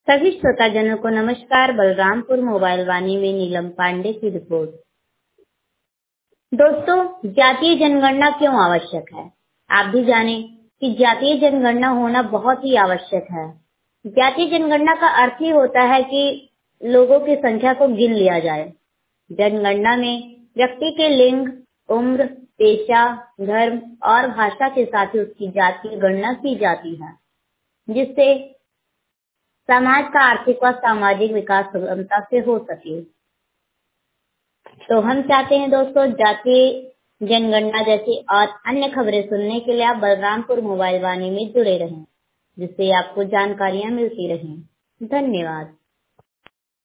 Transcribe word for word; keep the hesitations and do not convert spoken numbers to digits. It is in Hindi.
सभी श्रोताजनों को नमस्कार। बलरामपुर मोबाइल वाणी में नीलम पांडे की रिपोर्ट। दोस्तों, जातीय जनगणना क्यों आवश्यक है? आप भी जानें कि जातीय जनगणना होना बहुत ही आवश्यक है। जातीय जनगणना का अर्थ ही होता है कि लोगों की संख्या को गिन लिया जाए। जनगणना में व्यक्ति के लिंग, उम्र, पेशा, धर्म और भाषा के साथ ही उसकी जाति की गणना की जाती है, जिससे समाज का आर्थिक व सामाजिक विकास सुगमता से हो सके। तो हम चाहते हैं दोस्तों, जातीय जनगणना जैसी और अन्य खबरें सुनने के लिए आप बलरामपुर मोबाइल वाणी में जुड़े रहें, जिससे आपको जानकारियां मिलती रहें। धन्यवाद।